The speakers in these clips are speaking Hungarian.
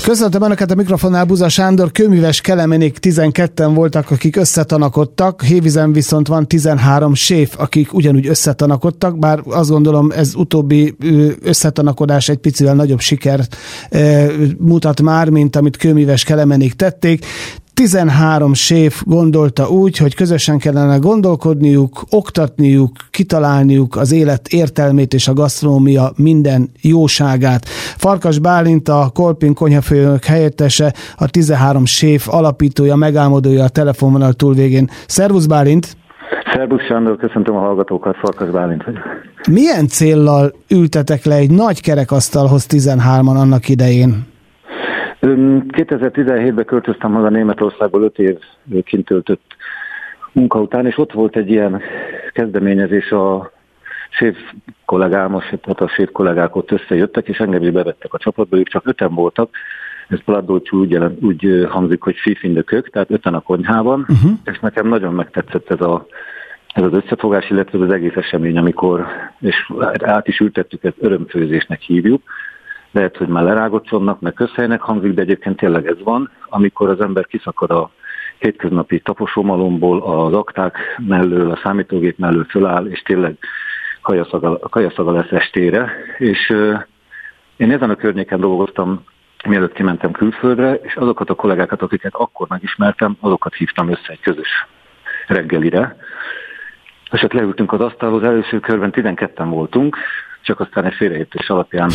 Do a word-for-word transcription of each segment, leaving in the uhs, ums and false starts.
Köszöntöm Önöket a mikrofonnál, Buza Sándor. Kőműves Kelemenék tizenketten voltak, akik összetanakodtak, Hévízen viszont van tizenhárom séf, akik ugyanúgy összetanakodtak, bár azt gondolom ez utóbbi összetanakodás egy picivel nagyobb sikert mutat már, mint amit Kőműves Kelemenék tették. tizenhárom séf gondolta úgy, hogy közösen kellene gondolkodniuk, oktatniuk, kitalálniuk az élet értelmét és a gasztronómia minden jóságát. Farkas Bálint, a Kolping konyhafőnök helyettese, a tizenhárom séf alapítója, megálmodója a telefonvonal túlvégén. Szervusz Bálint! Szervusz Sándor, köszöntöm a hallgatókat, Farkas Bálint vagyok. Milyen céllal ültetek le egy nagy kerekasztalhoz tizenhárman annak idején? kétezer-tizenhétben költöztem haza Németországból öt év kint töltött munka után, és ott volt egy ilyen kezdeményezés, a séf kollégám, tehát a séf kollégák ott összejöttek, és engem is bevettek a csapatba, ők csak öten voltak, ez Plattdolcsú úgy, úgy hangzik, hogy Five in the Kök, tehát öten a konyhában, uh-huh. és nekem nagyon megtetszett ez, a, ez az összefogás, illetve az egész esemény, amikor, és át is ültettük, ezt örömfőzésnek hívjuk. Lehet, hogy már lerágott csonnak, meg közhelynek hangzik, de egyébként tényleg ez van, amikor az ember kiszakad a hétköznapi taposómalomból, az akták mellől, a számítógép mellől föláll, és tényleg kajaszaga, kajaszaga lesz estére. És euh, én ezen a környéken dolgoztam, mielőtt kimentem külföldre, és azokat a kollégákat, akiket akkor megismertem, azokat hívtam össze egy közös reggelire. És ott leültünk az asztalhoz, először körben tizenketten voltunk, csak aztán egy félreértés alapján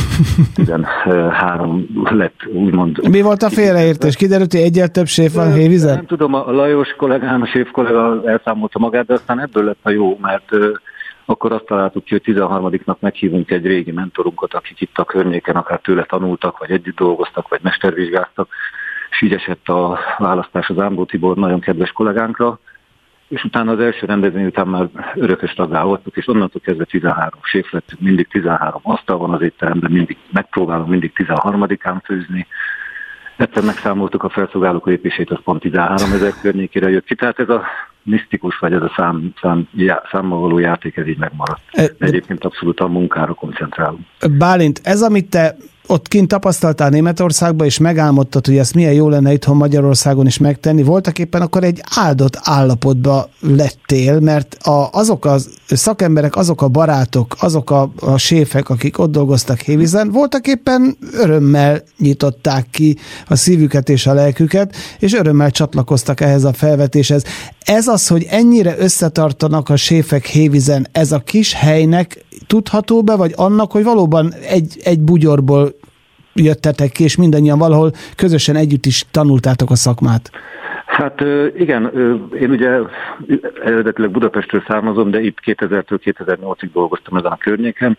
tizenhárom lett, úgymond. Mi volt a félreértés? Kiderült, hogy egyel több séf van Hévízen? Nem tudom, a Lajos kollégám, a séf kollega elszámolta magát, de aztán ebből lett a jó, mert uh, akkor azt találtuk ki, hogy tizenharmadiknak meghívunk egy régi mentorunkat, akik itt a környéken akár tőle tanultak, vagy együtt dolgoztak, vagy mestervizsgáztak, és így esett a választás az Ámbó Tibor nagyon kedves kollégánkra, és utána az első rendezvény után már örökös taggá voltunk, és onnantól kezdve tizenhárom séf lettünk, mindig tizenhárom asztal van az étteremben, mindig megpróbálom mindig tizenharmadikán főzni. Egyszer megszámoltuk a felszolgálók lépését, az pont tizenhárom ezer környékére jött ki, tehát ez a misztikus, vagy ez a szám, szám, já, számmal való játék, ez így megmaradt. De egyébként abszolút a munkára koncentrálunk. Bálint, ez, amit te ott kint tapasztaltál Németországban, és megálmodtad, hogy ezt milyen jó lenne itthon Magyarországon is megtenni, voltak éppen akkor egy áldott állapotba lettél, mert a, azok a szakemberek, azok a barátok, azok a, a séfek, akik ott dolgoztak Hévízen, voltak éppen örömmel nyitották ki a szívüket és a lelküket, és örömmel csatlakoztak ehhez a felvetéshez. Ez az, hogy ennyire összetartanak a séfek Hévízen, ez a kis helynek tudható be, vagy annak, hogy valóban egy, egy bugyorból jöttetek ki, és mindannyian valahol közösen együtt is tanultátok a szakmát? Hát igen, én ugye eredetileg Budapestről származom, de itt kétezertől kétezer-nyolcig dolgoztam ezen a környéken.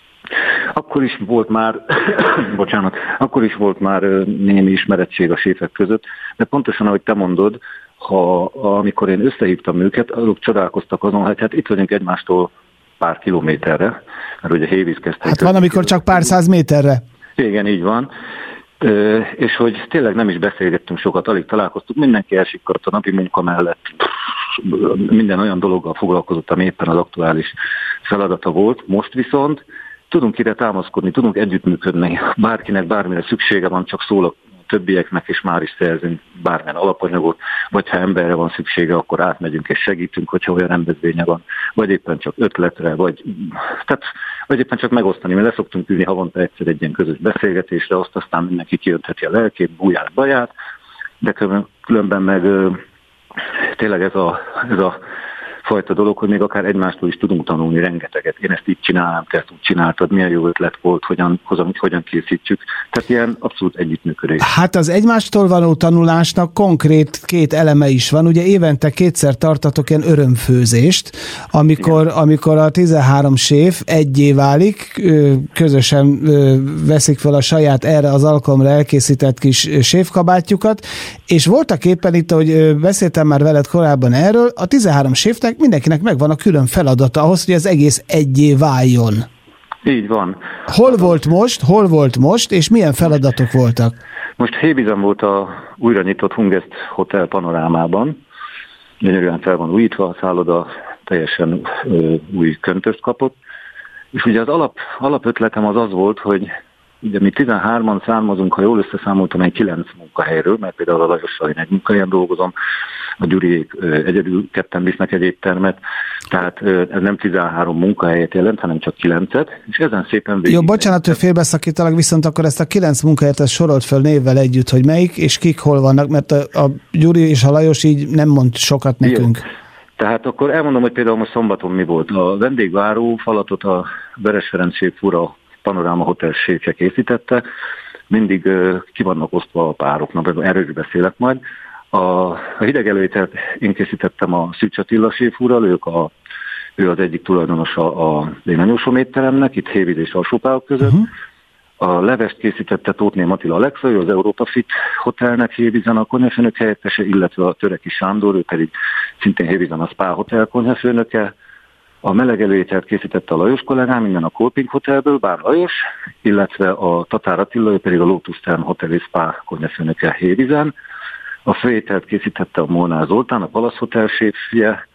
Akkor is volt már, bocsánat, akkor is volt már némi ismerettség a séfek között, de pontosan ahogy te mondod, ha amikor én összehívtam őket, azok csodálkoztak azon, hogy hát itt vagyunk egymástól pár kilométerre, mert ugye Hévíz kezdte. Hát van, amikor csak pár száz méterre. Igen, így van. Ö, és hogy tényleg nem is beszélgettünk sokat, alig találkoztuk, mindenki elsikadt a napi munka mellett, minden olyan dologgal foglalkozott, ami éppen az aktuális feladata volt. Most viszont tudunk ide támaszkodni, tudunk együttműködni, bárkinek bármire szüksége van, csak szól a többieknek, és már is szerzünk bármilyen alapanyagot, vagy ha emberre van szüksége, akkor átmegyünk és segítünk, hogyha olyan rendezvénye van, vagy éppen csak ötletre, vagy, tehát, vagy éppen csak megosztani. Mi leszoktunk ülni havonta egyszer egy ilyen közös beszélgetésre, azt aztán mindenki kiöntheti a lelkét, búját, baját, de különben meg tényleg ez a, ez a fajta dolog, hogy még akár egymástól is tudunk tanulni rengeteget. Én ezt így csinálom, te ezt úgy csináltad, milyen jó ötlet volt, hogyan, hogyan készítjük. Tehát ilyen abszolút együttműködés. Hát az egymástól való tanulásnak konkrét két eleme is van. Ugye évente kétszer tartatok ilyen örömfőzést, amikor, amikor a tizenhárom séf egyé válik, közösen veszik fel a saját erre az alkalomra elkészített kis séfkabátjukat, és voltak éppen itt, ahogy beszéltem már veled korábban erről, a tizenhárom séfnek mindenkinek megvan a külön feladata ahhoz, hogy az egész egyé váljon. Így van. Hol volt most, hol volt most, és milyen feladatok voltak? Most Hévízen volt a újra nyitott Hungest Hotel panorámában. Gyönyörűen fel van újítva, a szálloda teljesen ö, új köntöst kapott. És ugye az alap, alapötletem az az volt, hogy ugye mi tizenhárman származunk, ha jól összeszámoltam, egy kilenc munkahelyről, mert például a Lajossal én egy munkahelyen dolgozom, a Gyuriék egyedül ketten visznek egy éttermet, tehát ez nem tizenhárom munkahelyet jelent, hanem csak kilencet, és ezen szépen végig... Jó, bocsánat, hogy félbeszakítalak, viszont akkor ezt a kilenc munkahelyet ezt sorolt föl névvel együtt, hogy melyik és kik hol vannak, mert a, a Gyuri és a Lajos így nem mond sokat nekünk. Jó. Tehát akkor elmondom, hogy például most szombaton mi volt. A vendégváró falatot a Veres Ferenc séf úr, a Panoráma Hotel séfje készítette, mindig uh, ki vannak osztva a pároknak, erről is beszélek majd. A, a hideg előételt én készítettem a Szűcs Attila séf úrral, ők a, ő az egyik tulajdonosa a Lénanyósom étteremnek, itt Hévíz és Alsópálok között. Uh-huh. A levest készítette Tóthné Attila Alexa, ő az Europa Fit Hotelnek Hévízen a konyhafőnök helyettese, illetve a Töreki Sándor, ő pedig szintén Hévízen a Spa Hotel konyhafőnöke. A meleg előételt készítette a Lajos kollégám, innen a Kolping Hotelből, Bár Lajos, illetve a Tatár Attila, ő pedig a Lotus Term Hotel és Spa konyhafőnöke Hévízen. A főételt készítette a Molnár Zoltán, a Palasz Hotel séfje,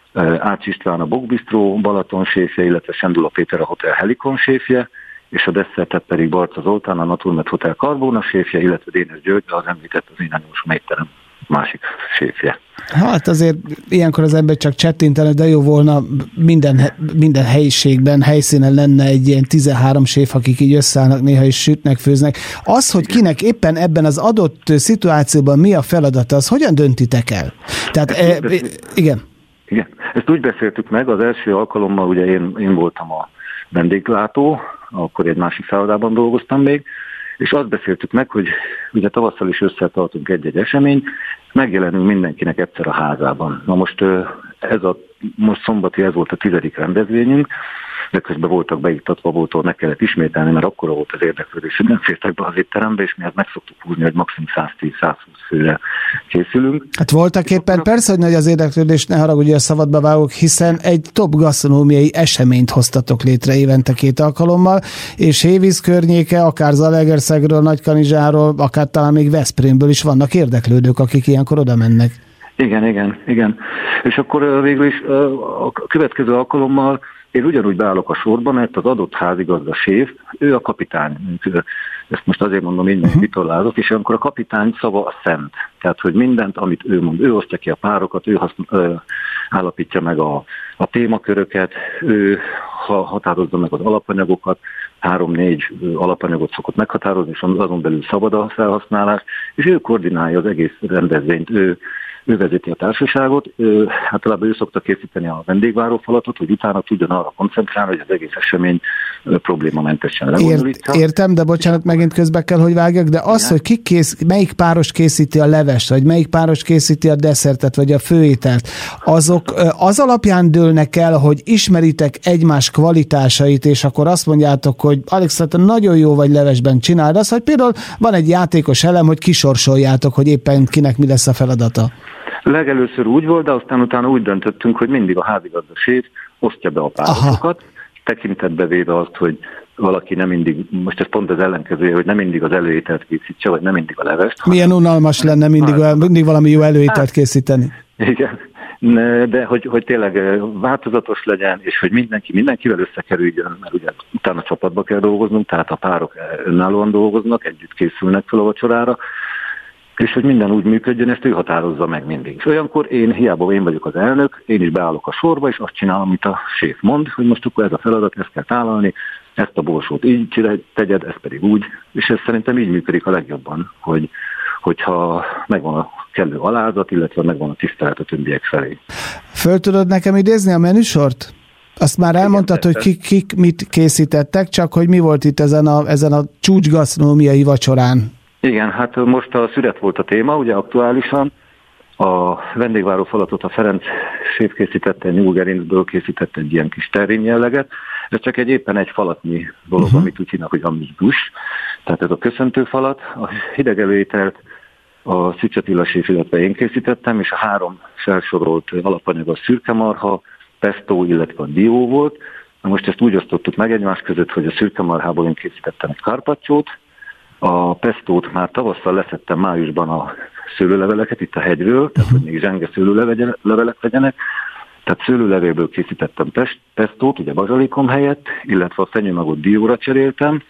Ács István a Bokbisztró Balaton séfje, illetve Sendula Péter a Hotel Helikon séfje, és a desszertet pedig Barca Zoltán, a Naturmet Hotel Karbóna séfje, illetve Dénes György, az említett az Lénanyósom étterem másik séfje. Hát azért ilyenkor az ember csak csettintene, de jó volna minden, minden helyiségben, helyszínen lenne egy ilyen tizenhárom séf, akik így összeállnak, néha is sütnek, főznek. Az, hogy kinek éppen ebben az adott szituációban mi a feladata, az hogyan döntitek el? Tehát, e, igen. Igen. Ezt úgy beszéltük meg, az első alkalommal ugye én, én voltam a vendéglátó, akkor egy másik szállodában dolgoztam még, és azt beszéltük meg, hogy ugye tavasszal is összetartunk egy-egy esemény, megjelenünk mindenkinek egyszer a házában. Na most ez a most szombati, ez volt a tizedik rendezvényünk, de közben voltak beiktatva, voltól meg kellett ismételni, mert akkora volt az érdeklődés, hogy nem fértek be az étterembe, és mi ezt meg szoktuk húzni, hogy maximum száztíz-százhúsz főre készülünk. Hát voltak éppen, akkor... persze, hogy nagy az érdeklődés, ne haragudj, a szabadba vágok, hiszen egy top gasztronómiai eseményt hoztatok létre évente két alkalommal, és Hévíz környéke, akár Zalaegerszegről, Nagykanizsáról, akár talán még Veszprémből is vannak érdeklődők, akik ilyenkor oda mennek. Igen, igen, igen. És akkor végül is a következő alkalommal én ugyanúgy beállok a sorba, mert az adott házigazda séf, ő a kapitány. Ezt most azért mondom, így uh-huh. vitorlázok, és amikor a kapitány szava a szent. Tehát, hogy mindent, amit ő mond, ő osztja ki a párokat, ő haszn- ö, állapítja meg a, a témaköröket, ő ha határozza meg az alapanyagokat, három-négy alapanyagot szokott meghatározni, és azon belül szabad a felhasználás, és ő koordinálja az egész rendezvényt, ő Ő vezeti a társaságot, ő, általában ő szokta készíteni a vendégvárófalatot, hogy utána tudjon arra koncentrálni, hogy az egész esemény problémamentesen lebonyolítsa. Ért, értem, de bocsánat, megint közbe kell, hogy vágjak, de az, igen, hogy ki kész, melyik páros készíti a levest, vagy melyik páros készíti a desszertet, vagy a főételt, azok az alapján dőlnek el, hogy ismeritek egymás kvalitásait, és akkor azt mondjátok, hogy Alex, te nagyon jó vagy levesben, csináld azt, hogy például van egy játékos elem, hogy kisorsoljátok, hogy éppen kinek mi lesz a feladata. Legelőször úgy volt, de aztán utána úgy döntöttünk, hogy mindig a házigazda séf osztja be a párosokat, tekintetbe véve azt, hogy valaki nem mindig, most ez pont az ellenkezője, hogy nem mindig az előételt készítse, vagy nem mindig a levest. Milyen unalmas lenne mindig, mindig valami jó előételt készíteni. Igen, de hogy, hogy tényleg változatos legyen, és hogy mindenki mindenkivel összekerüljön, mert ugye utána csapatba kell dolgoznunk, tehát a párok önállóan dolgoznak, együtt készülnek fel a vacsorára, és hogy minden úgy működjön, ezt ő határozza meg mindig. És olyankor én, hiába én vagyok az elnök, én is beállok a sorba, és azt csinálom, amit a séf mond, hogy most akkor ez a feladat, ezt kell tálalni, ezt a borsót így tegyed, ez pedig úgy, és ez szerintem így működik a legjobban, hogy, hogyha megvan a kellő alázat, illetve megvan a tisztelet a többiek felé. Föl tudod nekem idézni a menüsort? Azt már elmondtad, igen, hogy kik, kik mit készítettek, csak hogy mi volt itt ezen a, ezen a csúcsgasztronómiai vacsorán? Igen, hát most a szüret volt a téma, ugye aktuálisan. A vendégváró falatot a Ferenc séf készítette, nyúlgerincből készítette egy ilyen kis terrin jelleget. Ez csak egy éppen egy falatnyi dolog, uh-huh. amit úgy hívnak, hogy amibus. Tehát ez a köszöntő falat. A hideg előételt a Szűcs Attila séf, illetve én készítettem, és a három felsorolt alapanyag a szürkemarha, pesto, illetve a dió volt. Na most ezt úgy osztottuk meg egymás között, hogy a szürkemarhából én készítettem egy carpacciót. A pestót már tavasszal leszettem májusban a szőlőleveleket itt a hegyről, tehát hogy még zsenge szőlőlevelek legyenek. Tehát szőlőlevélből készítettem pestót, ugye bazsalikom helyett, illetve a fenyőmagot dióra cseréltem,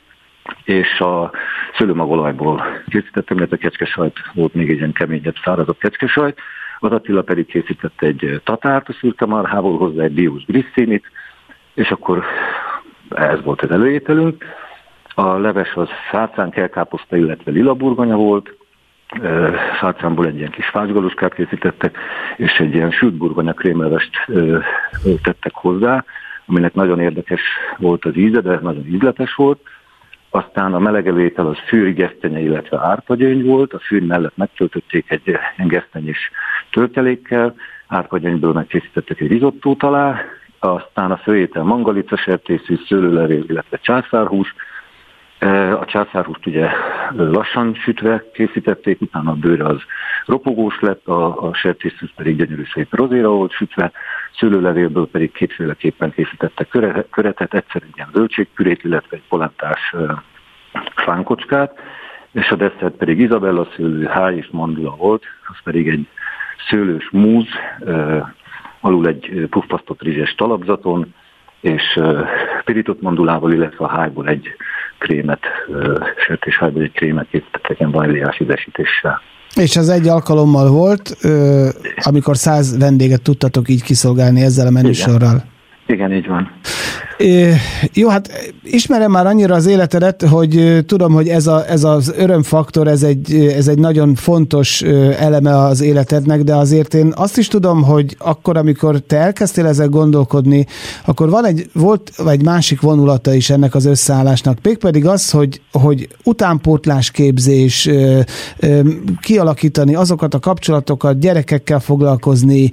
és a szőlőmagolajból készítettem, illetve kecskesajt volt, még egy ilyen keményebb, szárazabb kecskesajt. Az Attila pedig készített egy tatárt a szürke marhából, hozzá egy diós grisszinit, és akkor ez volt az előételünk. A leves az szárcán, kelkáposzta, illetve lila burgonya volt, szárcánból egy ilyen kis fácsgaluskát készítettek, és egy ilyen sült burgonya krémlevest tettek hozzá, aminek nagyon érdekes volt az íze, de nagyon ízletes volt. Aztán a melegelőétel az fűri gesztenye, illetve árpagyöny volt, a fűr mellett megtöltötték egy ilyen gesztenyés töltelékkel, árpagyönyből megkészítettek egy risottót alá, aztán a főétel mangalica sertészű, szőlőlevél, illetve császárhús. A császárhúst ugye lassan sütve készítették, utána a bőre az ropogós lett, a, a sertészű pedig gyönyörű szép rozéra volt sütve, szőlőlevélből pedig kétféleképpen készítettek köre, köretet, egyszer egy ilyen zöldségpürét, illetve egy polántás fánkocskát, és a desszert pedig Izabella szőlő, háj és mandula volt, az pedig egy szőlős múz, alul egy puffasztott rizses talapzaton, és uh, pirított mandulával, illetve a hájból egy krémet, uh, sertéshájból egy krémet készítettek ilyen vaníliás ízesítéssel. És ez egy alkalommal volt, uh, amikor száz vendéget tudtatok így kiszolgálni ezzel a menüsorral. Igen. Igen, így van. É, jó, hát ismerem már annyira az életedet, hogy tudom, hogy ez, a, ez az örömfaktor, ez egy, ez egy nagyon fontos eleme az életednek, de azért én azt is tudom, hogy akkor, amikor te elkezdtél ezzel gondolkodni, akkor van egy, volt egy másik vonulata is ennek az összeállásnak, mégpedig az, hogy, hogy utánpótlásképzés, kialakítani azokat a kapcsolatokat, gyerekekkel foglalkozni,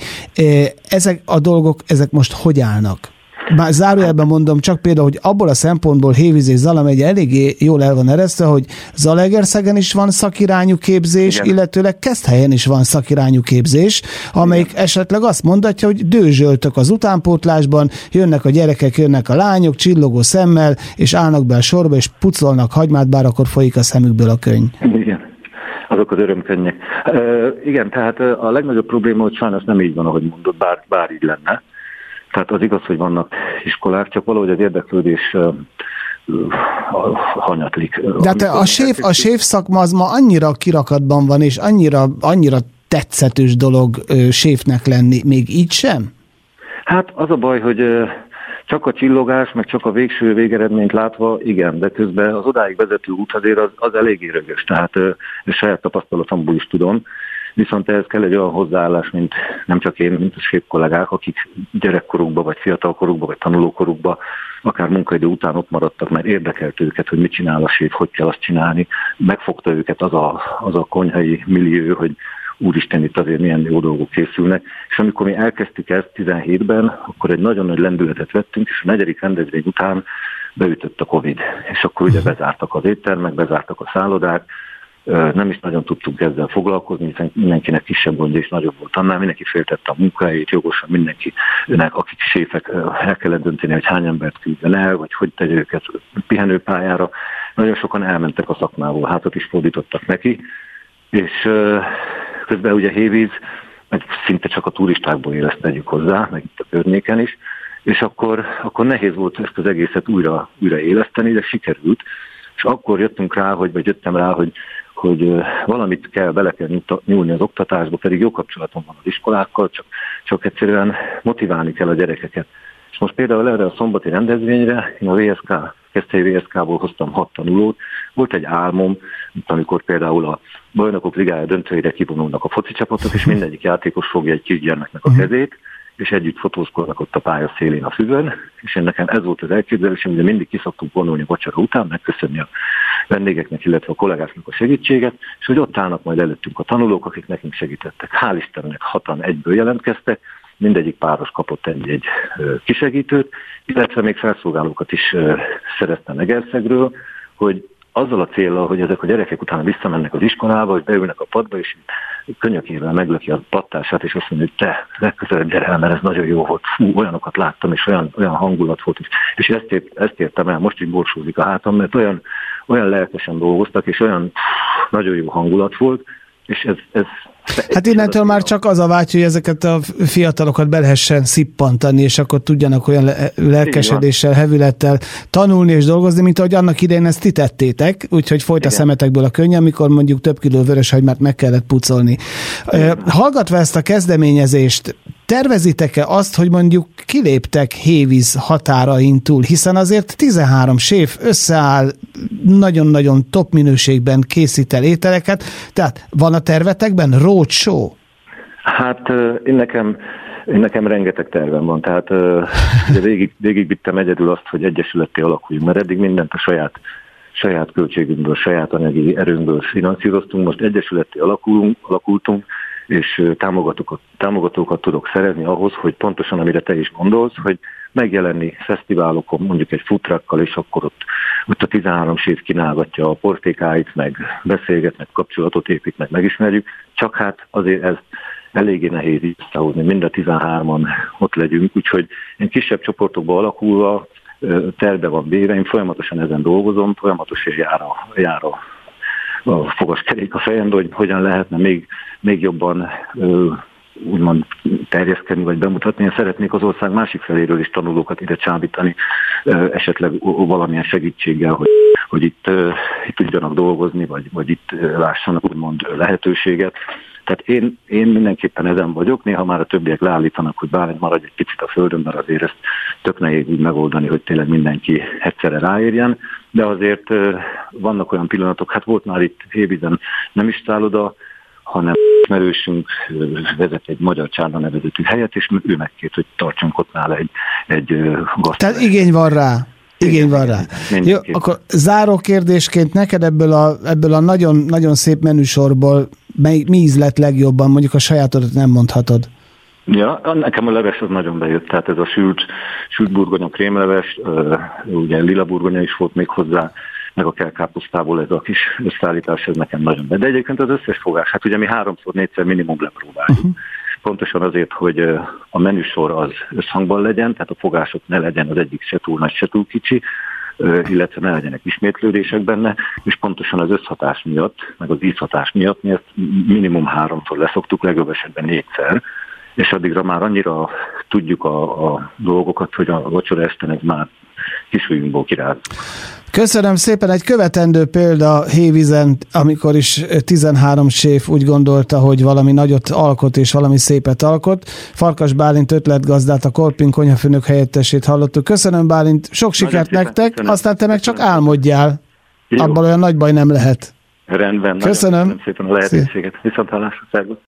ezek a dolgok, ezek most hogy állnak? Már zárójelben mondom, csak például, hogy abból a szempontból Hévíz és Zala megye eléggé jól el van eresztve, hogy Zalaegerszegen is van szakirányú képzés, igen, illetőleg Keszthelyen is van szakirányú képzés, amelyik igen, esetleg azt mondatja, hogy dőzsöltök az utánpótlásban, jönnek a gyerekek, jönnek a lányok, csillogó szemmel, és állnak be a sorba, és pucolnak hagymát, bár akkor folyik a szemükből a könny. Igen, azok az örömkönnyek. Uh, igen, tehát a legnagyobb probléma, hogy sajnos nem így van, ahogy mondod, bár, bár így lenne. Tehát az igaz, hogy vannak iskolák, csak valahogy az érdeklődés uh, uh, hanyatlik. De hát a séf, a séf szakma az ma annyira kirakatban van, és annyira, annyira tetszetős dolog uh, séfnek lenni, még így sem? Hát az a baj, hogy uh, csak a csillogás, meg csak a végső végeredményt látva, igen, de közben az odáig vezető út azért az, az eléggé rögös, tehát uh, saját tapasztalatomból is tudom. Viszont ehhez kell egy olyan hozzáállás, mint nem csak én, mint a séf kollégák, akik gyerekkorukban, vagy fiatalkorukban, vagy tanulókorukban, akár munkaidő után ott maradtak, mert érdekelt őket, hogy mit csinál a séf, hogy kell azt csinálni. Megfogta őket az a, az a konyhai millió, hogy úristen, itt azért milyen jó dolgok készülnek. És amikor mi elkezdtük ezt tizenhétben, akkor egy nagyon nagy lendületet vettünk, és a negyedik rendezvény után beütött a Covid. És akkor ugye bezártak az éttermek, bezártak a szállodák, nem is nagyon tudtunk ezzel foglalkozni, hiszen mindenkinek kisebb gondja és nagyobb volt annál, mindenki féltette a munkahelyét, jogosan mindenkinek, akik séfek, el kellett dönteni, hogy hány embert küldjen el, vagy hogy tegye őket pihenőpályára. Nagyon sokan elmentek a szakmából, hátat is fordítottak neki, és közben ugye Hévíz, meg szinte csak a turistákból él, ezt tegyük hozzá, meg itt a környéken is, és akkor, akkor nehéz volt ezt az egészet újra, újra éleszteni, de sikerült, és akkor jöttünk rá, hogy, vagy jöttem rá, hogy hogy valamit kell, bele kell nyúlni az oktatásba, pedig jó kapcsolatom van az iskolákkal, csak, csak egyszerűen motiválni kell a gyerekeket. És most például erre a szombati rendezvényre, én a vé es ká, Keszthelyi vé es ká-ból hoztam hat tanulót, volt egy álmom, amikor például a Bajnokok Ligája döntőire kivonulnak a foci csapatok, és mindegyik játékos fogja egy kisgyermeknek a kezét, és együtt fotózkodnak ott a pálya szélén a füvön, és én nekem ez volt az elképzelésem, de mindig kiszoktunk vonulni vacsora után, megköszönni a vendégeknek, illetve a kollégáknak a segítséget, és hogy ott állnak majd előttünk a tanulók, akik nekünk segítettek. Hál' Istennek hatan egyből jelentkeztek, mindegyik páros kapott egy-egy kisegítőt, illetve még felszolgálókat is szereztem Egerszegről, hogy azzal a céllal, hogy ezek a gyerekek utána visszamennek az iskolába, hogy beülnek a padba, és könyökével meglöki a pattását, és azt mondja, hogy te, legközelebb gyere el, mert ez nagyon jó volt. Fú, olyanokat láttam, és olyan, olyan hangulat volt. És ezt, ért, ezt értem el, most így borsózik a hátam, mert olyan, olyan lelkesen dolgoztak, és olyan pff, nagyon jó hangulat volt, és ez, ez Hát innentől már csak az a vágy, hogy ezeket a fiatalokat be lehessen szippantani, és akkor tudjanak olyan lelkesedéssel, hevülettel tanulni és dolgozni, mint ahogy annak idején ezt ti tettétek, úgyhogy folyt a szemetekből a könny, amikor mondjuk több kiló vöröshagymát meg kellett pucolni. Igen. Hallgatva ezt a kezdeményezést, tervezitek-e azt, hogy mondjuk kiléptek Hévíz határain túl, hiszen azért tizenhárom séf összeáll, nagyon-nagyon top minőségben készít el ételeket, tehát van a tervetekben roadshow? Hát én nekem, én nekem rengeteg tervem van, tehát ugye végig, végigvittem egyedül azt, hogy egyesületté alakuljunk, mert eddig mindent a saját, saját költségünkből, saját anyagi erőnkből finanszíroztunk, most egyesületté alakulunk, alakultunk, és támogatókat, támogatókat tudok szerezni ahhoz, hogy pontosan, amire te is gondolsz, hogy megjelenni fesztiválokon, mondjuk egy futrakkal, és akkor ott, ott a tizenhárom séf kínálgatja a portékáit, meg beszélget, meg kapcsolatot épít, meg megismerjük, csak hát azért ez eléggé nehéz összehozni, mind a tizenhárman ott legyünk, úgyhogy én kisebb csoportokba alakulva terve van véve, én folyamatosan ezen dolgozom, folyamatosan jár a, jár a a fogaskerék a fejembe, hogy hogyan lehetne még, még jobban ö, úgymond terjeszkedni, vagy bemutatni. Én szeretnék az ország másik feléről is tanulókat ide csábítani, ö, esetleg valamilyen segítséggel, hogy, hogy itt, ö, itt tudjanak dolgozni, vagy, vagy itt lássanak úgymond lehetőséget. Tehát én, én mindenképpen ezen vagyok, néha már a többiek leállítanak, hogy Bálint maradj egy picit a földön, mert azért ezt tök nehéz úgy megoldani, hogy tényleg mindenki egyszerre ráérjen, de azért vannak olyan pillanatok, hát volt már itt Hévízen nem is szálloda, hanem ismerősünk vezet egy Magyar Csárna nevezetű helyet, és ő megkért, hogy tartsunk ott nála egy, egy gasztro. Tehát igény van rá. Igény van rá. Jó, akkor záró kérdésként neked ebből a, ebből a nagyon, nagyon szép menüsorból mi, mi ízlett legjobban? Mondjuk a sajátodat nem mondhatod. Ja, nekem a leves az nagyon bejött, tehát ez a sült, sült burgonya, krémleves, ugye lila burgonya is volt még hozzá, meg a kelkáposztából ez a kis összeállítás, ez nekem nagyon bejött. De egyébként az összes fogás, hát ugye mi háromszor, négyszer minimum lepróbáljuk. Uh-huh. Pontosan azért, hogy a menüsor az összhangban legyen, tehát a fogások ne legyen az egyik se túl nagy, se túl kicsi, illetve ne legyenek ismétlődések benne, és pontosan az összhatás miatt, meg az ízhatás miatt mi ezt minimum háromszor leszoktuk, legjobb esetben négyszer, és addigra már annyira tudjuk a, a dolgokat, hogy a vacsora esten ez már kisújunkból kirázzuk. Köszönöm szépen, egy követendő példa Hévízen, amikor is tizenhárom séf úgy gondolta, hogy valami nagyot alkot és valami szépet alkot. Farkas Bálint ötletgazdát, a Kolping konyhafőnök helyettesét hallottuk. Köszönöm, Bálint, sok sikert nagyon nektek, köszönöm. Aztán te meg csak álmodjál. Jó. Abban olyan nagy baj nem lehet. Rendben, köszönöm. Köszönöm szépen a lehetőséget. Viszonthallásra, szervusz.